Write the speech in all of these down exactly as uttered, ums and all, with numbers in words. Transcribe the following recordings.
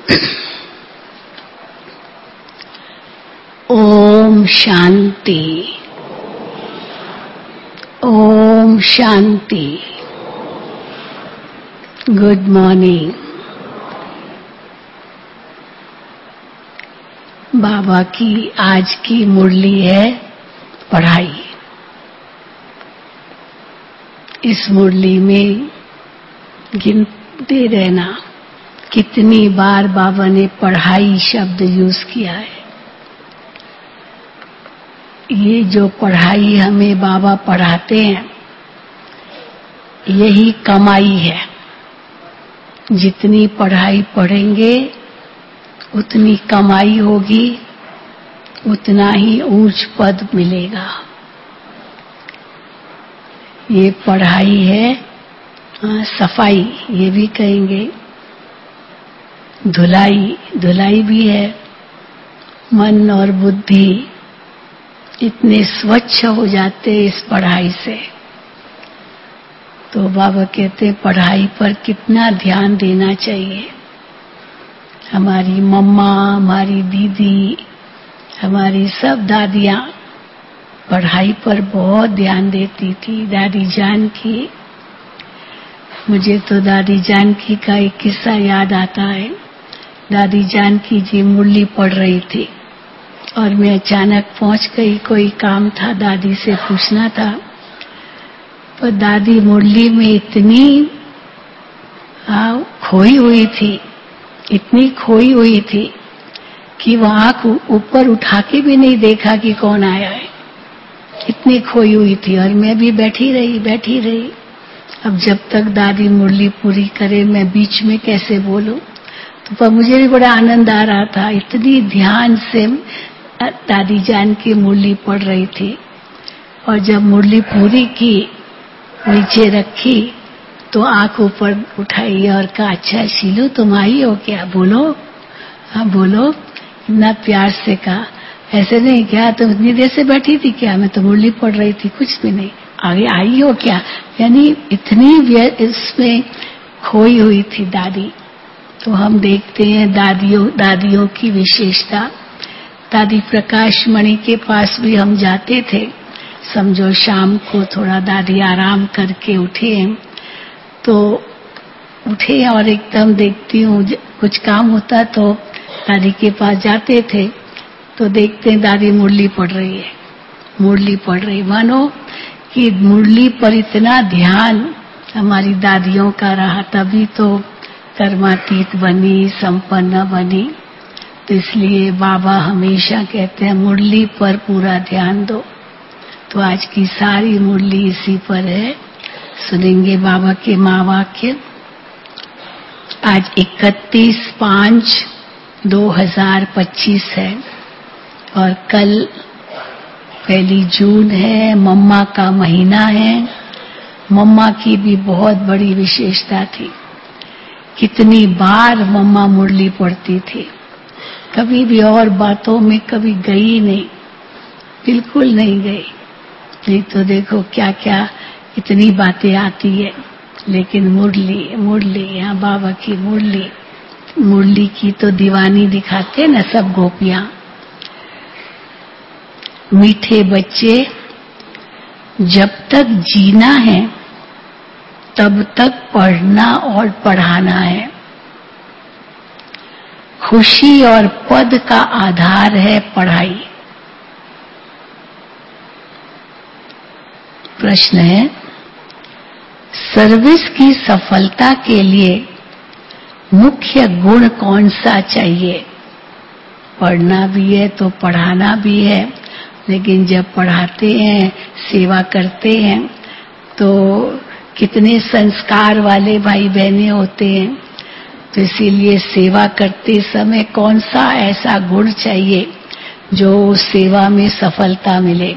Om Shanti. Om Shanti. Good morning. बाबा की आज की मुरली है पढ़ाई। इस मुरली में गिनते रहना कितनी बार बाबा ने पढ़ाई शब्द यूज किया है। ये जो पढ़ाई हमें बाबा पढ़ाते हैं यही कमाई है। जितनी पढ़ाई पढ़ेंगे उतनी कमाई होगी, उतना ही ऊंच पद मिलेगा। ये पढ़ाई है आ, सफाई, ये भी कहेंगे। धुलाई, धुलाई भी है। मन और बुद्धि इतने स्वच्छ हो जाते इस पढ़ाई से। तो बाबा कहते हैं पढ़ाई पर कितना ध्यान देना चाहिए। हमारी मम्मा, हमारी दीदी, हमारी सब दादियां पढ़ाई पर बहुत ध्यान देती थी। दादी जान की, मुझे तो दादी जानकी का एक किस्सा याद आता है। दादी जानकी जी मुरली पढ़ रही थी और मैं अचानक पहुंच गई। कोई काम था, दादी से पूछना था। पर दादी मुरली में इतनी आ, खोई हुई थी, इतनी खोई हुई थी कि वो आंख ऊपर उठा के भी नहीं देखा कि कौन आया है। इतनी खोई हुई थी और मैं भी बैठी रही बैठी रही। अब जब तक दादी मुरली पूरी करे मैं बीच में कैसे बोलूं। तो पर मुझे भी बड़ा आनंद आ रहा था। इतनी ध्यान से दादी जान की मुरली पढ़ रही थी और जब मुरली पूरी की, नीचे रखी, तो आंख ऊपर उठाई और कहा, अच्छा शीलू तुम आई हो क्या, बोलो। हाँ बोलो। इतना प्यार से कहा। ऐसे नहीं, क्या तुम इतनी देर से बैठी थी क्या, मैं तो मुरली पढ़ रही थी, कुछ भी नहीं। आगे आई हो क्या, यानी इतनी इसमें खोई हुई थी दादी। तो हम देखते हैं दादियों दादियों की विशेषता। दादी प्रकाश मणि के पास भी हम जाते थे। समझो शाम को थोड़ा दादी आराम करके उठे, तो उठे और एकदम देखती हूँ कुछ काम होता तो दादी के पास जाते थे। तो देखते हैं दादी मुरली पढ़ रही है, मुरली पढ़ रही। मानो कि मुरली पर इतना ध्यान हमारी दादियों का रहा, तभी तो कर्मातीत बनी, संपन्न बनी। तो इसलिए बाबा हमेशा कहते हैं मुरली पर पूरा ध्यान दो। तो आज की सारी मुरली इसी पर है। सुनेंगे बाबा के महावाक्य। आज इकतीस पाँच दो हजार पच्चीस है और कल पहली जून है। मम्मा का महीना है। मम्मा की भी बहुत बड़ी विशेषता थी। कितनी बार मम्मा मुरली पढ़ती थी, कभी भी और बातों में कभी गई नहीं, बिल्कुल नहीं गई। नहीं तो देखो क्या क्या इतनी बातें आती है, लेकिन मुरली मुरली यहाँ बाबा की मुरली मुरली की तो दीवानी दिखाते न सब गोपियां। मीठे बच्चे, जब तक जीना है तब तक पढ़ना और पढ़ाना है। खुशी और पद का आधार है पढ़ाई। प्रश्न है, सर्विस की सफलता के लिए मुख्य गुण कौन सा चाहिए। पढ़ना भी है तो पढ़ाना भी है, लेकिन जब पढ़ाते हैं, सेवा करते हैं, तो कितने संस्कार वाले भाई बहनें होते हैं। तो इसीलिए सेवा करते समय कौन सा ऐसा गुण चाहिए जो सेवा में सफलता मिले।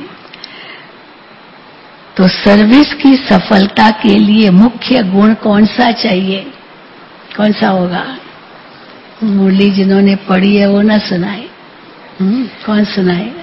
तो सर्विस की सफलता के लिए मुख्य गुण कौन सा चाहिए, कौन सा होगा। मुरली जिन्होंने पढ़ी है वो ना सुनाए। हम्म, कौन सुनाएगा।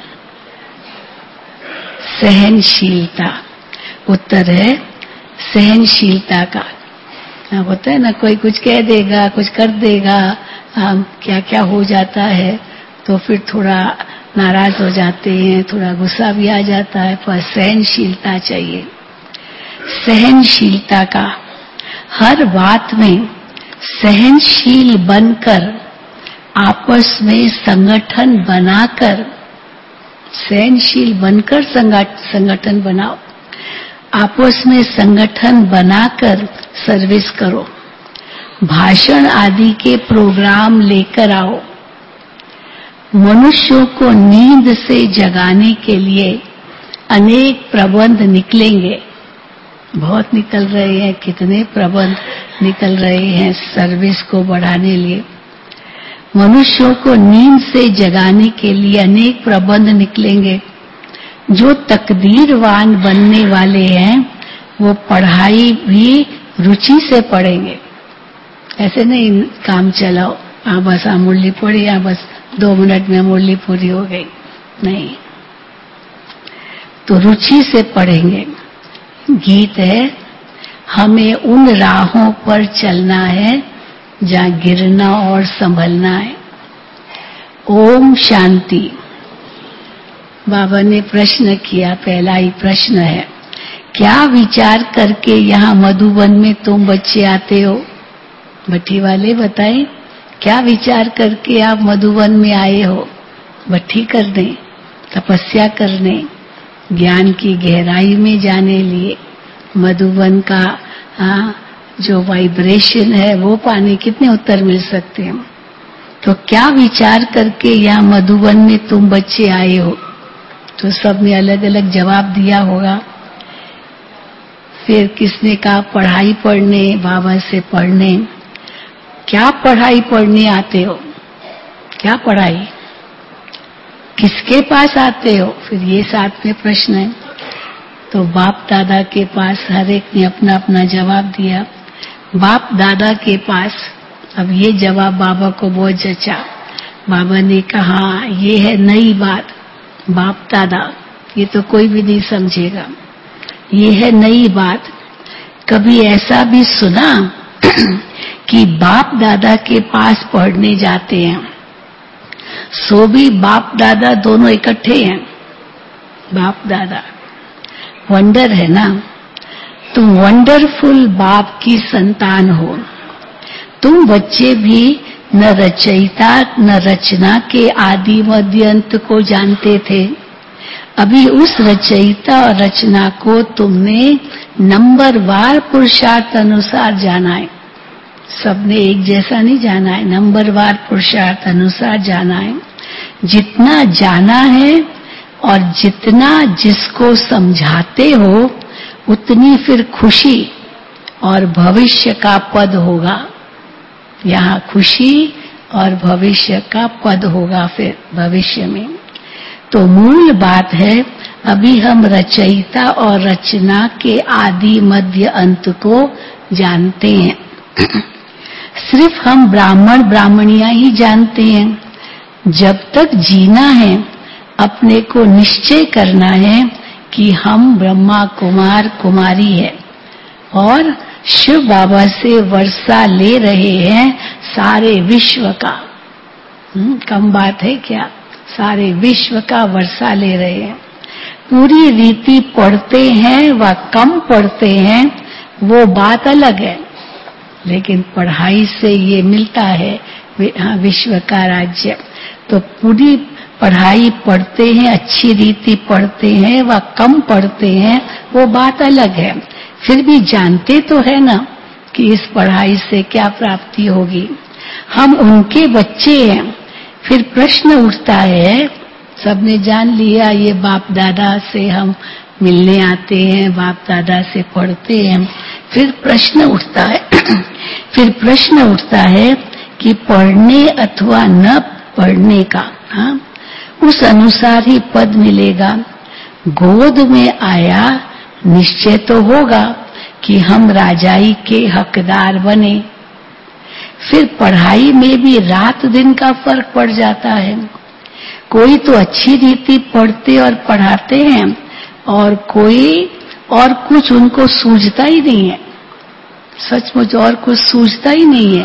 सहनशीलता उत्तर है। सहनशीलता का होता है ना, कोई कुछ कह देगा, कुछ कर देगा, क्या क्या हो जाता है तो फिर थोड़ा नाराज हो जाते हैं, थोड़ा गुस्सा भी आ जाता है, पर सहनशीलता चाहिए। सहनशीलता का हर बात में सहनशील बनकर आपस में संगठन बनाकर, सहनशील बनकर संगठन बनाओ, आपस में संगठन बनाकर सर्विस करो, भाषण आदि के प्रोग्राम लेकर आओ। मनुष्यों को नींद से जगाने के लिए अनेक प्रबंध निकलेंगे, बहुत निकल रहे हैं, कितने प्रबंध निकल रहे हैं सर्विस को बढ़ाने लिए। मनुष्यों को नींद से जगाने के लिए अनेक प्रबंध निकलेंगे। जो तकदीरवान बनने वाले हैं वो पढ़ाई भी रुचि से पढ़ेंगे, ऐसे नहीं काम चलाओ, हाँ बस हाँ मुरली पढ़ी, हाँ बस दो मिनट में मुरली पूरी हो गई, नहीं, तो रुचि से पढ़ेंगे। गीत है, हमें उन राहों पर चलना है जहाँ गिरना और संभलना है। ओम शांति। बाबा ने प्रश्न किया, पहला ही प्रश्न है, क्या विचार करके यहाँ मधुबन में तुम बच्चे आते हो? भट्टी वाले बताएं, क्या विचार करके आप मधुबन में आए हो? भट्टी करने, तपस्या करने, ज्ञान की गहराई में जाने लिए, मधुबन का हाँ, जो वाइब्रेशन है वो पाने, कितने उत्तर मिल सकते हैं। तो क्या विचार करके यहाँ मधुबन में तुम बच्चे आए हो? तो सबने अलग अलग जवाब दिया होगा। फिर किसने कहा पढ़ाई पढ़ने, बाबा से पढ़ने। क्या पढ़ाई पढ़ने आते हो? क्या पढ़ाई, किसके पास आते हो? फिर ये साथ में प्रश्न है। तो बाप दादा के पास, हर एक ने अपना अपना जवाब दिया। बाप दादा के पास, अब ये जवाब बाबा को बहुत जचा। बाबा ने कहा ये है नई बात, बाप दादा ये तो कोई भी नहीं समझेगा, ये है नई बात। कभी ऐसा भी सुना कि बाप दादा के पास पढ़ने जाते हैं, सो भी बाप दादा दोनों इकट्ठे हैं। बाप दादा वंडर है ना, तुम वंडरफुल बाप की संतान हो। तुम बच्चे भी न रचयिता न रचना के आदि मध्य अंत को जानते थे। अभी उस रचयिता और रचना को तुमने नंबरवार पुरुषार्थ अनुसार जाना है। सबने एक जैसा नहीं जाना है, नंबरवार पुरुषार्थ अनुसार जाना है। जितना जाना है और जितना जिसको समझाते हो उतनी फिर खुशी और भविष्य का पद होगा। यहाँ खुशी और भविष्य का पद होगा फिर भविष्य में। तो मूल बात है, अभी हम रचयिता और रचना के आदि मध्य अंत को जानते हैं। सिर्फ हम ब्राह्मण ब्राह्मणियां ही जानते हैं। जब तक जीना है अपने को निश्चय करना है कि हम ब्रह्मा कुमार कुमारी है और शिव बाबा से वर्षा ले रहे हैं सारे विश्व का। हुँ? कम बात है क्या, सारे विश्व का वर्षा ले रहे हैं। पूरी रीति पढ़ते हैं व कम पढ़ते हैं वो बात अलग है, लेकिन पढ़ाई से ये मिलता है विश्व का राज्य। तो पूरी पढ़ाई पढ़ते हैं, अच्छी रीति पढ़ते हैं व कम पढ़ते हैं वो बात अलग है। फिर भी जानते तो है ना कि इस पढ़ाई से क्या प्राप्ति होगी। हम उनके बच्चे हैं। फिर प्रश्न उठता है, सबने जान लिया ये बाप दादा से हम मिलने आते हैं, बाप दादा से पढ़ते हैं। फिर प्रश्न उठता है फिर प्रश्न उठता है कि पढ़ने अथवा न पढ़ने का, हाँ, उस अनुसार ही पद मिलेगा। गोद में आया निश्चय तो होगा कि हम राजाई के हकदार बने। फिर पढ़ाई में भी रात दिन का फर्क पड़ जाता है। कोई तो अच्छी रीति पढ़ते और पढ़ाते हैं और कोई और कुछ उनको सूझता ही नहीं है। सचमुच और कुछ सूझता ही नहीं है,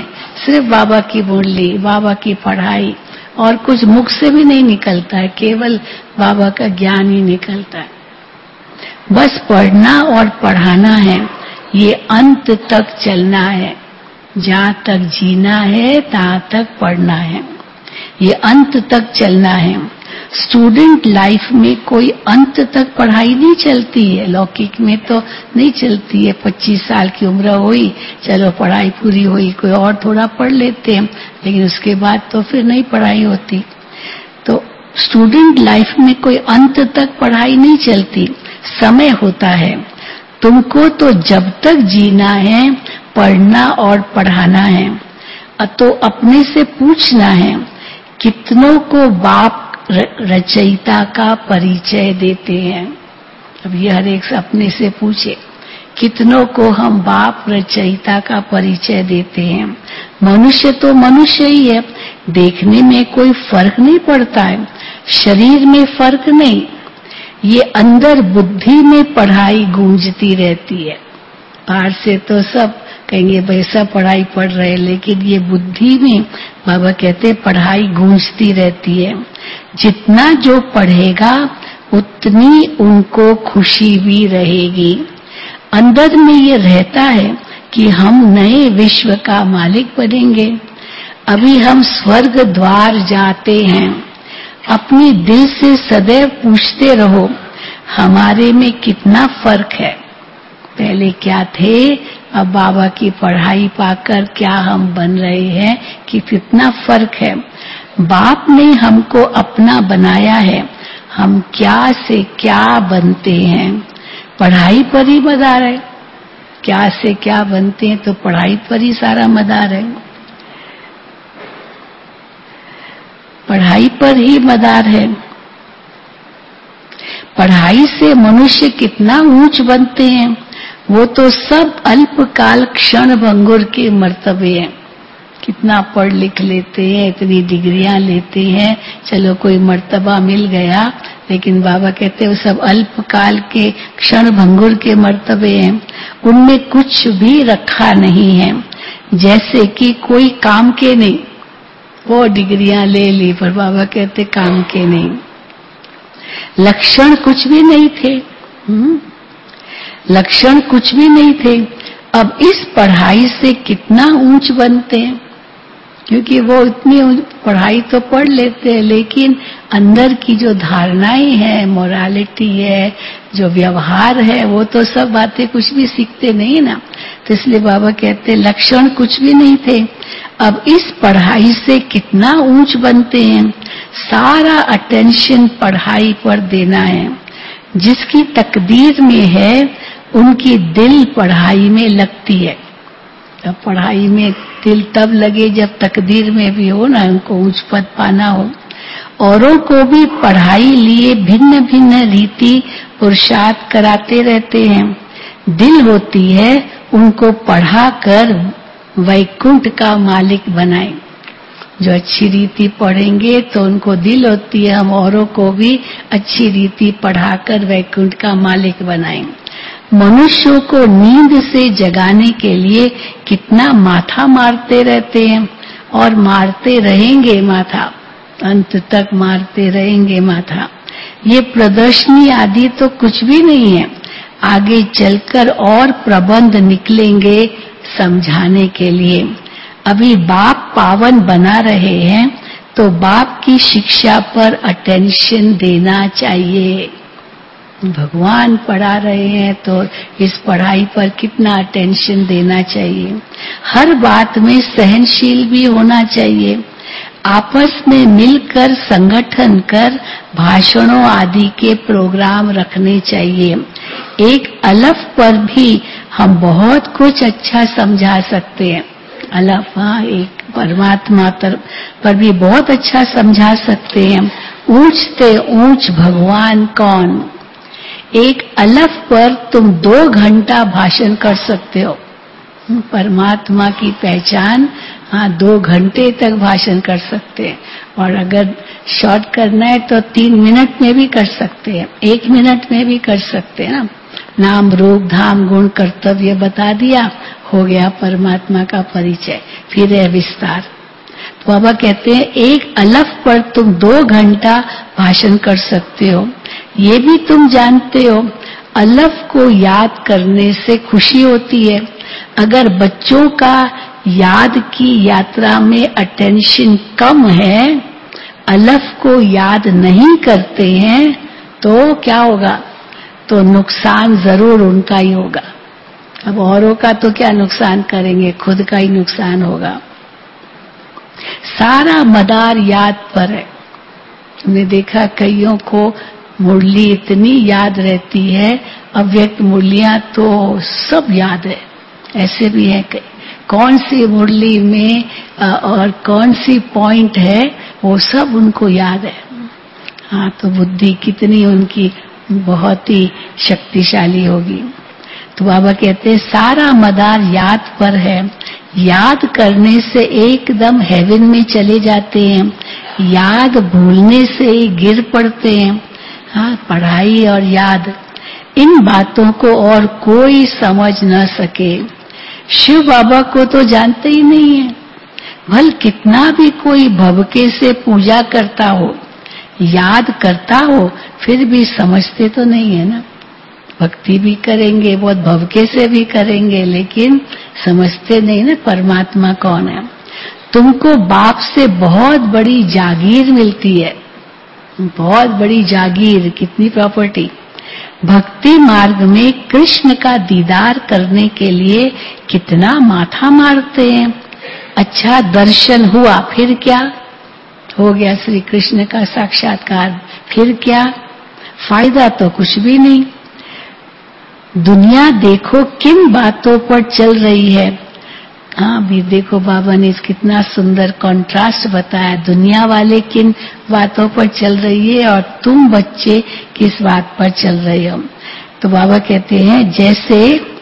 सिर्फ बाबा की मुरली, बाबा की पढ़ाई, और कुछ मुख से भी नहीं निकलता है, केवल बाबा का ज्ञान ही निकलता है। बस पढ़ना और पढ़ाना है, ये अंत तक चलना है। जहाँ तक जीना है तहाँ तक पढ़ना है, ये अंत तक चलना है। स्टूडेंट लाइफ में कोई अंत तक पढ़ाई नहीं चलती है, लौकिक में तो नहीं चलती है। पच्चीस साल की उम्र हुई, चलो पढ़ाई पूरी हुई, कोई और थोड़ा पढ़ लेते हैं, लेकिन उसके बाद तो फिर नहीं पढ़ाई होती। तो स्टूडेंट लाइफ में कोई अंत तक पढ़ाई नहीं चलती, समय होता है। तुमको तो जब तक जीना है पढ़ना और पढ़ाना है। तो अपने से पूछना है, कितनों को बाप रचयिता का परिचय देते हैं। अब ये हर एक अपने से पूछे, कितनों को हम बाप रचयिता का परिचय देते हैं। मनुष्य तो मनुष्य ही है, देखने में कोई फर्क नहीं पड़ता है, शरीर में फर्क नहीं, ये अंदर बुद्धि में पढ़ाई गूंजती रहती है। बाहर से तो सब कहेंगे वैसा पढ़ाई पढ़ रहे, लेकिन ये बुद्धि में बाबा कहते पढ़ाई गूंजती रहती है। जितना जो पढ़ेगा उतनी उनको खुशी भी रहेगी। अंदर में ये रहता है कि हम नए विश्व का मालिक बनेंगे। अभी हम स्वर्ग द्वार जाते हैं। अपनी दिल से सदैव पूछते रहो, हमारे में कितना फर्क है, पहले क्या थे, अब बाबा की पढ़ाई पाकर क्या हम बन रहे हैं, कि कितना फर्क है। बाप ने हमको अपना बनाया है, हम क्या से क्या बनते हैं। पढ़ाई पर ही मदार है, क्या से क्या बनते हैं, तो पढ़ाई पर ही सारा मदार है, पढ़ाई पर ही मदार है। पढ़ाई से मनुष्य कितना ऊंच बनते हैं, वो तो सब अल्पकाल क्षण भंगुर के मर्तबे हैं। कितना पढ़ लिख लेते हैं, इतनी डिग्रियां लेते हैं, चलो कोई मर्तबा मिल गया, लेकिन बाबा कहते हैं वो सब अल्पकाल के क्षण भंगुर के मर्तबे हैं, उनमें कुछ भी रखा नहीं है। जैसे कि कोई काम के नहीं, वो डिग्रियां ले ली, पर बाबा कहते काम के नहीं। लक्षण कुछ भी नहीं थे, हुँ? लक्षण कुछ भी नहीं थे। अब इस पढ़ाई से कितना ऊंच बनते हैं, क्योंकि वो इतनी पढ़ाई तो पढ़ लेते हैं, लेकिन अंदर की जो धारणाएं हैं, मोरालिटी है, जो व्यवहार है, वो तो सब बातें कुछ भी सीखते नहीं ना। तो इसलिए बाबा कहते हैं लक्षण कुछ भी नहीं थे। अब इस पढ़ाई से कितना ऊंच बनते हैं। सारा अटेंशन पढ़ाई पर देना है। जिसकी तकदीर में है उनकी दिल पढ़ाई में लगती है। तब पढ़ाई में दिल तब लगे जब तकदीर में भी हो ना, उनको ऊंच पद पाना हो। औरों को भी पढ़ाई लिए भिन्न भिन्न रीति पुरुषार्थ कराते रहते हैं। दिल होती है उनको पढ़ाकर वैकुंठ का मालिक बनाए। जो अच्छी रीति पढ़ेंगे तो उनको दिल होती है हम औरों को भी अच्छी रीति पढ़ाकर वैकुंठ का मालिक बनाएं। मनुष्यों को नींद से जगाने के लिए कितना माथा मारते रहते हैं, और मारते रहेंगे माथा, अंत तक मारते रहेंगे माथा। ये प्रदर्शनी आदि तो कुछ भी नहीं है, आगे चलकर और प्रबंध निकलेंगे समझाने के लिए। अभी बाप पावन बना रहे हैं तो बाप की शिक्षा पर अटेंशन देना चाहिए। भगवान पढ़ा रहे हैं तो इस पढ़ाई पर कितना अटेंशन देना चाहिए। हर बात में सहनशील भी होना चाहिए। आपस में मिलकर संगठन कर भाषणों आदि के प्रोग्राम रखने चाहिए। एक अलफ पर भी हम बहुत कुछ अच्छा समझा सकते हैं। अलफ, हाँ, एक परमात्मा पर भी बहुत अच्छा समझा सकते हैं। ऊंचते ऊंच भगवान कौन। एक अलफ पर तुम दो घंटा भाषण कर सकते हो। परमात्मा की पहचान, हाँ, दो घंटे तक भाषण कर सकते हैं। और अगर शॉर्ट करना है तो तीन मिनट में भी कर सकते हैं, एक मिनट में भी कर सकते हैं ना। नाम रूप धाम गुण कर्तव्य बता दिया, हो गया परमात्मा का परिचय। फिर है विस्तार। तो बाबा कहते हैं एक अलफ पर तुम दो घंटा भाषण कर सकते हो। ये भी तुम जानते हो अलफ को याद करने से खुशी होती है। अगर बच्चों का याद की यात्रा में अटेंशन कम है, अलफ को याद नहीं करते हैं, तो क्या होगा? तो नुकसान जरूर उनका ही होगा। अब औरों का तो क्या नुकसान करेंगे, खुद का ही नुकसान होगा। सारा मदार याद पर है। हमने देखा कईयों को मुरली इतनी याद रहती है, अव्यक्त मुरलियां तो सब याद है। ऐसे भी है कई, कौन सी मुरली में और कौन सी पॉइंट है वो सब उनको याद है। हाँ, तो बुद्धि कितनी उनकी बहुत ही शक्तिशाली होगी। तो बाबा कहते हैं सारा मदार याद पर है। याद करने से एकदम हेवन में चले जाते हैं। याद भूलने से ही गिर पड़ते हैं। हाँ, पढ़ाई और याद, इन बातों को और कोई समझ न सके। शिव बाबा को तो जानते ही नहीं है। भल कितना भी कोई भवके से पूजा करता हो, याद करता हो, फिर भी समझते तो नहीं है ना। भक्ति भी करेंगे, बहुत भवके से भी करेंगे, लेकिन समझते नहीं ना परमात्मा कौन है। तुमको बाप से बहुत बड़ी जागीर मिलती है, बहुत बड़ी जागीर। कितनी प्रॉपर्टी। भक्ति मार्ग में कृष्ण का दीदार करने के लिए कितना माथा मारते हैं। अच्छा दर्शन हुआ, फिर क्या हो गया? श्री कृष्ण का साक्षात्कार, फिर क्या फायदा? तो कुछ भी नहीं। दुनिया देखो किन बातों पर चल रही है। हाँ, भी देखो बाबा ने कितना सुंदर कंट्रास्ट बताया। दुनिया वाले किन बातों पर चल रही है और तुम बच्चे किस बात पर चल रहे हो। तो बाबा कहते हैं जैसे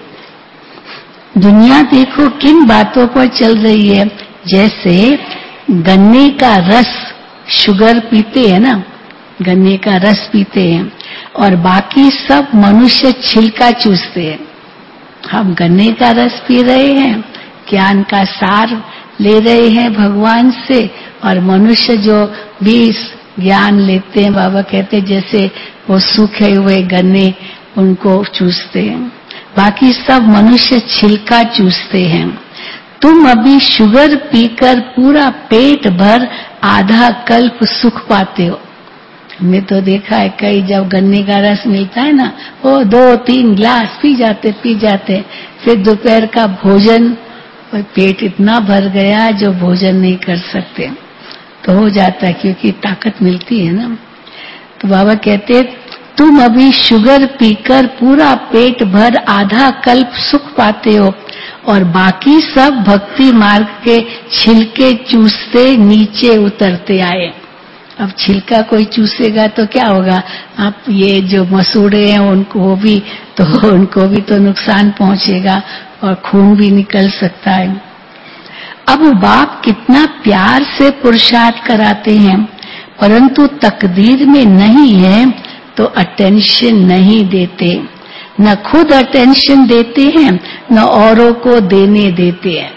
दुनिया देखो किन बातों पर चल रही है, जैसे गन्ने का रस, शुगर पीते हैं ना, गन्ने का रस पीते हैं और बाकी सब मनुष्य छिलका चूसते हैं। हम गन्ने का रस पी रहे हैं, ज्ञान का सार ले रहे हैं भगवान से, और मनुष्य जो भी ज्ञान लेते हैं, बाबा कहते हैं जैसे वो सूखे हुए गन्ने उनको चूसते हैं। बाकी सब मनुष्य छिलका चूसते हैं। तुम अभी शुगर पीकर पूरा पेट भर आधा कल्प सुख पाते हो। हमने तो देखा है कई, जब गन्ने का रस मिलता है ना, वो दो तीन ग्लास पी जाते पी जाते फिर दोपहर का भोजन, पेट इतना भर गया जो भोजन नहीं कर सकते, तो हो जाता है क्योंकि ताकत मिलती है ना। तो बाबा कहते तुम अभी शुगर पीकर पूरा पेट भर आधा कल्प सुख पाते हो और बाकी सब भक्ति मार्ग के छिलके चूसते नीचे उतरते आए। अब छिलका कोई चूसेगा तो क्या होगा? आप ये जो मसूड़े हैं उनको भी तो उनको भी तो नुकसान पहुंचेगा और खून भी निकल सकता है। अब बाप कितना प्यार से पुरुषार्थ कराते हैं, परंतु तकदीर में नहीं है तो अटेंशन नहीं देते। न खुद अटेंशन देते हैं, न औरों को देने देते हैं।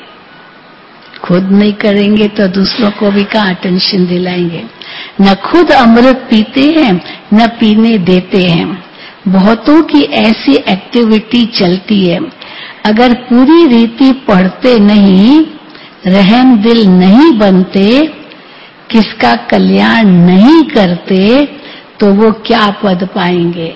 खुद नहीं करेंगे तो दूसरों को भी कहाँ अटेंशन दिलाएंगे। न खुद अमृत पीते हैं, न पीने देते हैं। बहुतों की ऐसी एक्टिविटी चलती है। अगर पूरी रीति पढ़ते नहीं, रहम दिल नहीं बनते, किसका कल्याण नहीं करते, तो वो क्या पद पाएंगे।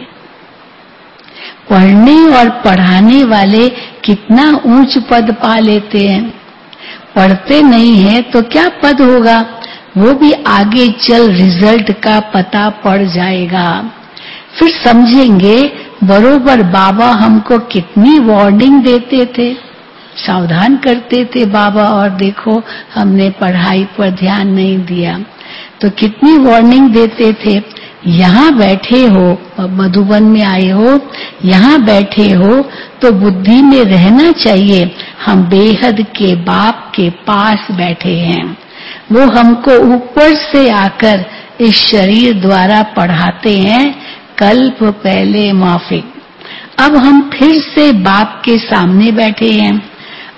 पढ़ने और पढ़ाने वाले कितना ऊंच पद पा लेते हैं। पढ़ते नहीं है तो क्या पद होगा, वो भी आगे चल रिजल्ट का पता पड़ जाएगा। फिर समझेंगे बरोबर बाबा हमको कितनी वार्निंग देते थे, सावधान करते थे बाबा, और देखो हमने पढ़ाई पर ध्यान नहीं दिया तो कितनी वार्निंग देते थे। यहाँ बैठे हो, मधुबन में आए हो, यहाँ बैठे हो तो बुद्धि में रहना चाहिए हम बेहद के बाप के पास बैठे हैं। वो हमको ऊपर से आकर इस शरीर द्वारा पढ़ाते हैं, कल्प पहले माफिक। अब हम फिर से बाप के सामने बैठे हैं।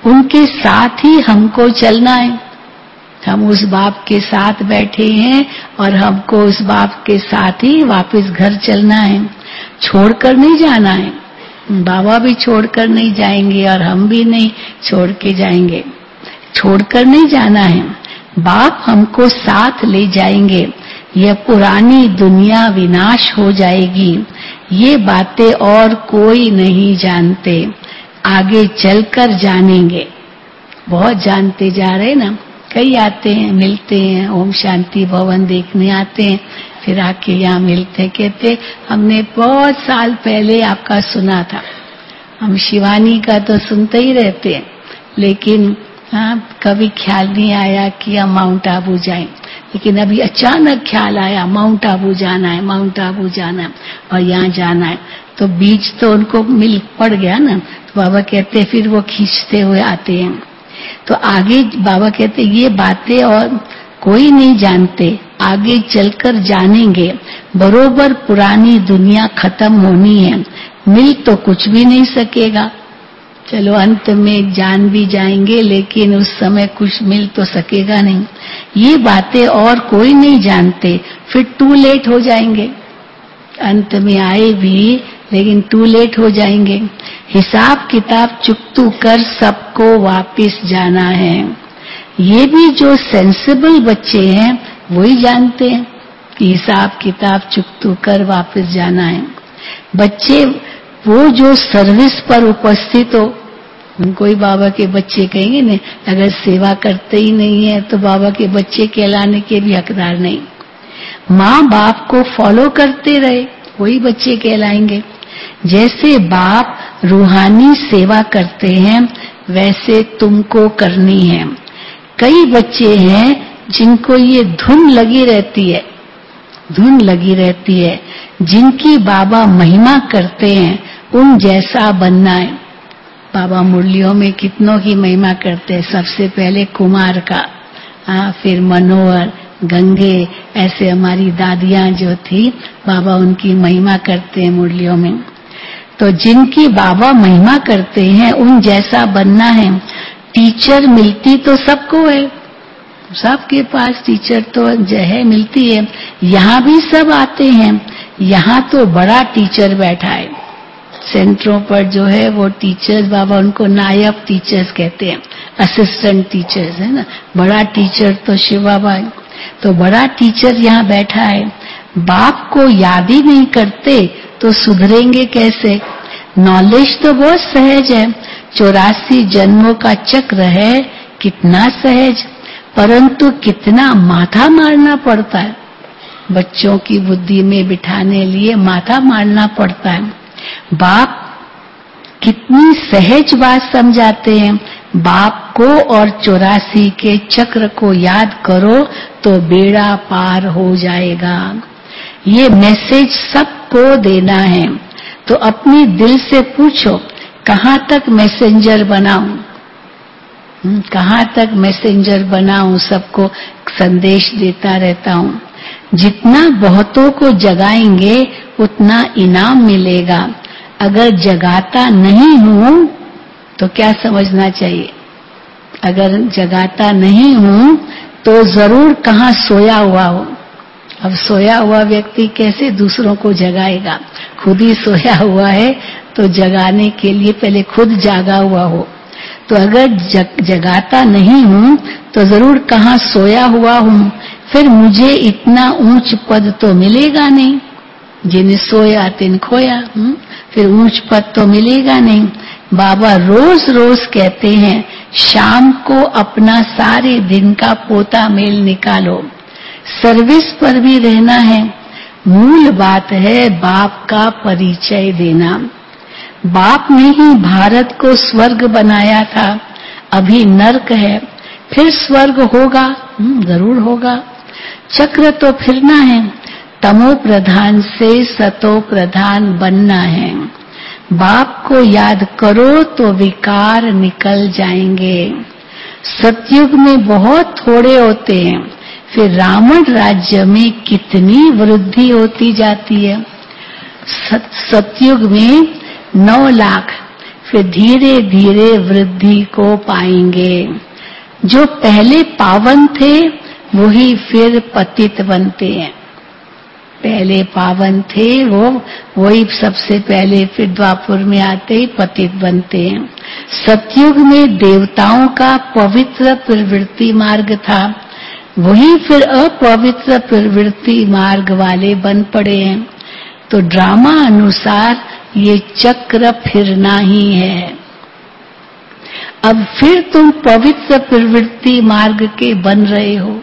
उनके साथ ही हमको चलना है। हम उस बाप के साथ बैठे हैं और हमको उस बाप के साथ ही वापस घर चलना है, छोड़कर नहीं जाना है। बाबा भी छोड़कर नहीं जाएंगे और हम भी नहीं छोड़ के जाएंगे, छोड़कर नहीं जाना है। बाप हमको साथ ले जाएंगे। यह पुरानी दुनिया विनाश हो जाएगी, ये बातें और कोई नहीं जानते, आगे चलकर जानेंगे। बहुत जानते जा रहे ना, कई आते हैं, मिलते हैं, ओम शांति भवन देखने आते हैं, फिर आके यहाँ मिलते हैं, कहते हमने बहुत साल पहले आपका सुना था। हम शिवानी का तो सुनते ही रहते हैं, लेकिन हाँ कभी ख्याल नहीं आया कि हम माउंट आबू जाएं। लेकिन अभी अचानक ख्याल आया माउंट आबू जाना है, माउंट आबू जाना है और यहाँ जाना है। तो बीज तो उनको मिल पड़ गया ना, तो बाबा कहते फिर वो खींचते हुए आते हैं। तो आगे बाबा कहते ये बातें और कोई नहीं जानते, आगे चलकर जानेंगे। बरोबर पुरानी दुनिया खत्म होनी है, मिल तो कुछ भी नहीं सकेगा। चलो अंत में जान भी जाएंगे, लेकिन उस समय कुछ मिल तो सकेगा नहीं। ये बातें और कोई नहीं जानते, फिर टू लेट हो जाएंगे। अंत में आए भी, लेकिन टू लेट हो जाएंगे। हिसाब किताब चुकतू कर सबको वापस जाना है। ये भी जो सेंसिबल बच्चे हैं वही जानते हैं कि हिसाब किताब चुकतू कर वापस जाना है। बच्चे वो जो सर्विस पर उपस्थित हो, उनको ही बाबा के बच्चे कहेंगे नहीं। अगर सेवा करते ही नहीं है तो बाबा के बच्चे कहलाने के भी हकदार नहीं। माँ बाप को फॉलो करते रहे, वही बच्चे कहलाएंगे। जैसे बाप रूहानी सेवा करते हैं वैसे तुमको करनी है। कई बच्चे हैं जिनको ये धुन लगी रहती है, धुन लगी रहती है, जिनकी बाबा महिमा करते हैं उन जैसा बनना है। बाबा मुरलियों में कितनों की महिमा करते हैं। सबसे पहले कुमार का, हाँ, फिर मनोहर, गंगे, ऐसे हमारी दादियां जो थी बाबा उनकी महिमा करते हैं मुरलियों में। तो जिनकी बाबा महिमा करते हैं उन जैसा बनना है। टीचर मिलती तो सबको है, सबके पास टीचर तो है, मिलती है। यहाँ भी सब आते हैं। यहाँ तो बड़ा टीचर बैठा है सेंटरों पर जो है वो टीचर्स, बाबा उनको नायब टीचर्स कहते हैं, असिस्टेंट टीचर्स है ना। बड़ा टीचर तो शिव बाबा है। तो बड़ा टीचर यहाँ बैठा है। बाप को याद ही नहीं करते तो सुधरेंगे कैसे? नॉलेज तो बहुत सहज है, चौरासी जन्मों का चक्र है, कितना सहज, परंतु कितना माथा मारना पड़ता है। बच्चों की बुद्धि में बिठाने लिए माथा मारना पड़ता है। बाप कितनी सहज बात समझाते हैं। बाप को और चौरासी के चक्र को याद करो तो बेड़ा पार हो जाएगा। ये मैसेज सबको देना है। तो अपनी दिल से पूछो कहाँ तक मैसेंजर बनाऊं, कहाँ तक मैसेंजर बनाऊं, सबको संदेश देता रहता हूँ। जितना बहुतों को जगाएंगे उतना इनाम मिलेगा। अगर जगाता नहीं हूं तो क्या समझना चाहिए? अगर जगाता नहीं हूं तो जरूर कहाँ सोया हुआ हो। अब सोया हुआ व्यक्ति कैसे दूसरों को जगाएगा? खुद ही सोया हुआ है तो जगाने के लिए पहले खुद जागा हुआ हो। तो अगर जग, जगाता नहीं हूं तो जरूर कहाँ सोया हुआ हूं। फिर मुझे इतना ऊंच पद तो मिलेगा नहीं। जिन्हें सोया तिन खोया, हुँ? फिर ऊंच पद तो मिलेगा नहीं। बाबा रोज रोज कहते हैं शाम को अपना सारे दिन का पोता मेल निकालो, सर्विस पर भी रहना है। मूल बात है बाप का परिचय देना। बाप ने ही भारत को स्वर्ग बनाया था, अभी नर्क है, फिर स्वर्ग होगा, जरूर होगा। चक्र तो फिरना है, तमो प्रधान से सतो प्रधान बनना है। बाप को याद करो तो विकार निकल जाएंगे। सतयुग में बहुत थोड़े होते हैं, फिर रावण राज्य में कितनी वृद्धि होती जाती है। सत, सतयुग में नौ लाख, फिर धीरे धीरे वृद्धि को पाएंगे। जो पहले पावन थे वही फिर पतित बनते हैं। पहले पावन थे वो वही सबसे पहले फिर द्वापर में आते ही पतित बनते हैं। सतयुग में देवताओं का पवित्र प्रवृत्ति मार्ग था, वही फिर अपवित्र प्रवृत्ति मार्ग वाले बन पड़े हैं। तो ड्रामा अनुसार ये चक्र फिरना ही है। अब फिर तुम पवित्र प्रवृत्ति मार्ग के बन रहे हो।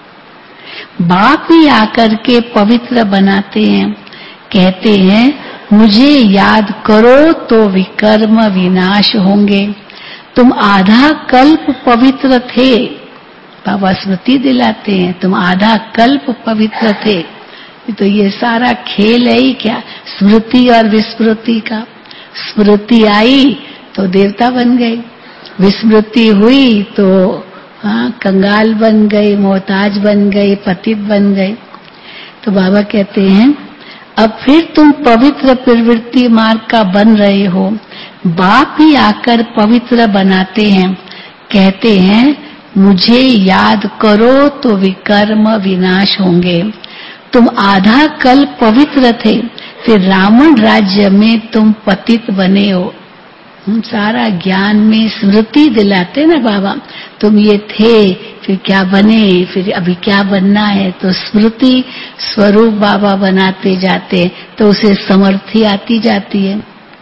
बाप ही आकर के पवित्र बनाते हैं, कहते हैं मुझे याद करो तो विकर्म विनाश होंगे। तुम आधा कल्प पवित्र थे, बाबा स्मृति दिलाते हैं, तुम आधा कल्प पवित्र थे। तो ये सारा खेल है ही क्या, स्मृति और विस्मृति का। स्मृति आई तो देवता बन गए, विस्मृति हुई तो हाँ कंगाल बन गए, मोहताज बन गए, पतित बन गए। तो बाबा कहते हैं अब फिर तुम पवित्र प्रवृत्ति मार्ग का बन रहे हो। बाप ही आकर पवित्र बनाते हैं, कहते हैं मुझे याद करो तो विकर्म विनाश होंगे। तुम आधा कल पवित्र थे, फिर रावण राज्य में तुम पतित बने हो। हम सारा ज्ञान में स्मृति दिलाते ना बाबा, तुम ये थे फिर क्या बने, फिर अभी क्या बनना है। तो स्मृति स्वरूप बाबा बनाते जाते तो उसे समर्थी आती जाती है।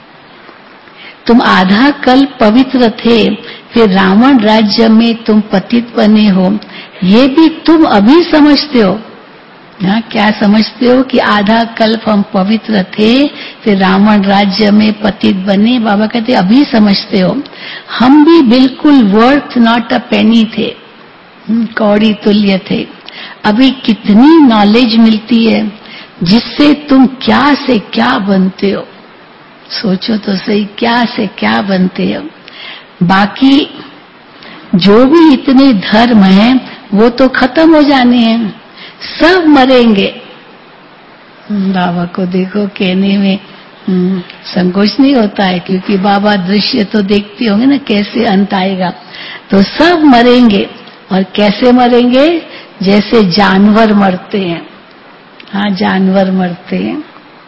तुम आधा कल पवित्र थे, फिर रावण राज्य में तुम पतित बने हो। ये भी तुम अभी समझते हो। हाँ, क्या समझते हो कि आधा कल्प हम पवित्र थे, फिर रावण राज्य में पतित बने। बाबा कहते अभी समझते हो। हम भी बिल्कुल वर्थ नॉट अ पेनी थे, कौड़ी तुल्य थे। अभी कितनी नॉलेज मिलती है जिससे तुम क्या से क्या बनते हो। सोचो तो सही, क्या से क्या बनते हो। बाकी जो भी इतने धर्म हैं वो तो खत्म हो जाने हैं, सब मरेंगे। बाबा को देखो कहने में संकोच नहीं होता है, क्योंकि बाबा दृश्य तो देखते होंगे ना कैसे अंत आएगा। तो सब मरेंगे, और कैसे मरेंगे, जैसे जानवर मरते हैं। हाँ, जानवर मरते हैं।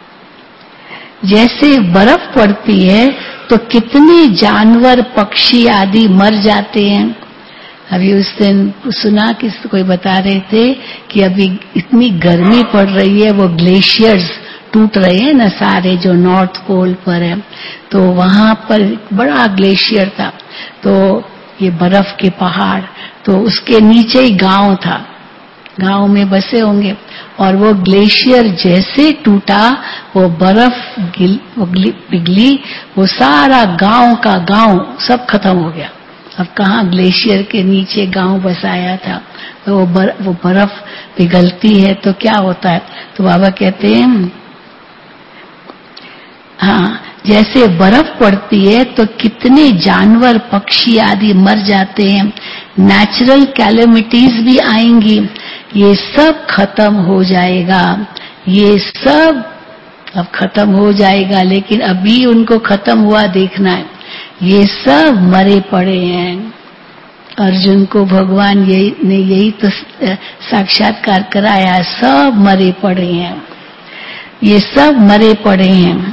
जैसे बर्फ पड़ती है तो कितने जानवर पक्षी आदि मर जाते हैं। अभी उस दिन सुना कि कोई बता रहे थे कि अभी इतनी गर्मी पड़ रही है, वो ग्लेशियर्स टूट रहे हैं ना सारे, जो नॉर्थ पोल पर है। तो वहां पर बड़ा ग्लेशियर था, तो ये बर्फ के पहाड़, तो उसके नीचे ही गांव था, गांव में बसे होंगे। और वो ग्लेशियर जैसे टूटा, वो बर्फ गिल, वो पिघली, वो सारा गांव का गांव सब खत्म हो गया। अब कहाँ ग्लेशियर के नीचे गांव बसाया था, तो वो, बर, वो बर्फ पिघलती है तो क्या होता है। तो बाबा कहते हैं हाँ, जैसे बर्फ पड़ती है तो कितने जानवर पक्षी आदि मर जाते हैं। नेचुरल कैलेमिटीज भी आएंगी, ये सब खत्म हो जाएगा। ये सब अब खत्म हो जाएगा, लेकिन अभी उनको खत्म हुआ देखना है। ये सब मरे पड़े हैं। अर्जुन को भगवान यही ने यही तो साक्षात्कार कराया, सब मरे पड़े हैं, ये सब मरे पड़े हैं।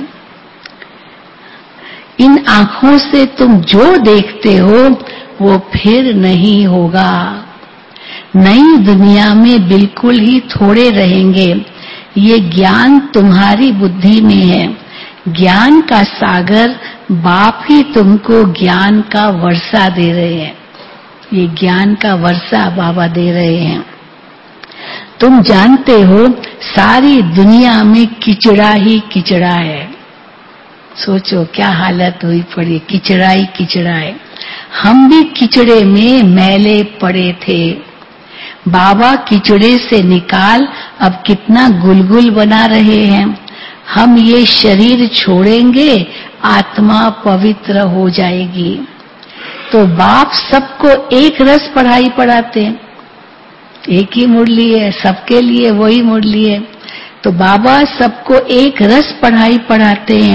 इन आंखों से तुम जो देखते हो वो फिर नहीं होगा। नई दुनिया में बिल्कुल ही थोड़े रहेंगे। ये ज्ञान तुम्हारी बुद्धि में है। ज्ञान का सागर बाप ही तुमको ज्ञान का वर्षा दे रहे हैं। ये ज्ञान का वर्षा बाबा दे रहे हैं। तुम जानते हो सारी दुनिया में किचड़ा ही किचड़ा है। सोचो क्या हालत हुई पड़ी, किचड़ा ही किचड़ा है। हम भी किचड़े में मैले पड़े थे। बाबा किचड़े से निकाल अब कितना गुलगुल बना रहे हैं। हम ये शरीर छोड़ेंगे, आत्मा पवित्र हो जाएगी। तो बाप सबको एक रस पढ़ाई पढ़ाते हैं, एक ही मुरली है सबके लिए, वही मुरली है। तो बाबा सबको एक रस पढ़ाई पढ़ाते हैं,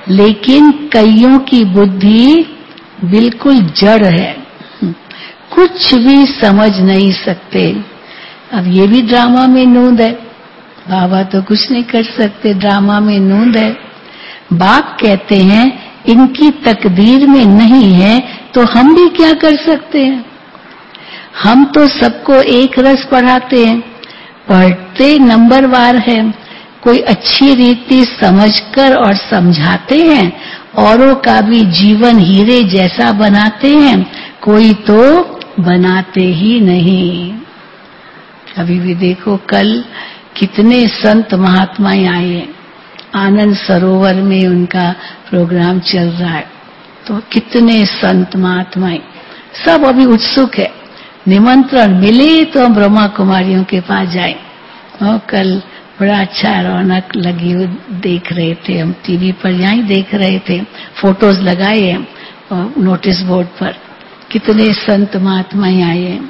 लेकिन कईयों की बुद्धि बिल्कुल जड़ है, कुछ भी समझ नहीं सकते। अब ये भी ड्रामा में नूंद है, बाबा तो कुछ नहीं कर सकते, ड्रामा में नूंद है। बाप कहते हैं इनकी तकदीर में नहीं है तो हम भी क्या कर सकते हैं। हम तो सबको एक रस पढ़ाते हैं, पढ़ते नंबरवार है। कोई अच्छी रीति समझकर और समझाते हैं, औरों का भी जीवन हीरे जैसा बनाते हैं, कोई तो बनाते ही नहीं। अभी भी देखो कल कितने संत महात्माएं आए, आनंद सरोवर में उनका प्रोग्राम चल रहा है, तो कितने संत महात्माएं सब अभी उत्सुक है, निमंत्रण मिले तो हम ब्रह्मा कुमारियों के पास जाएं। और कल बड़ा अच्छा रौनक लगी हुई देख रहे थे, हम टीवी पर यहीं देख रहे थे, फोटोज लगाए हैं नोटिस बोर्ड पर, कितने संत महात्माएं आए हैं।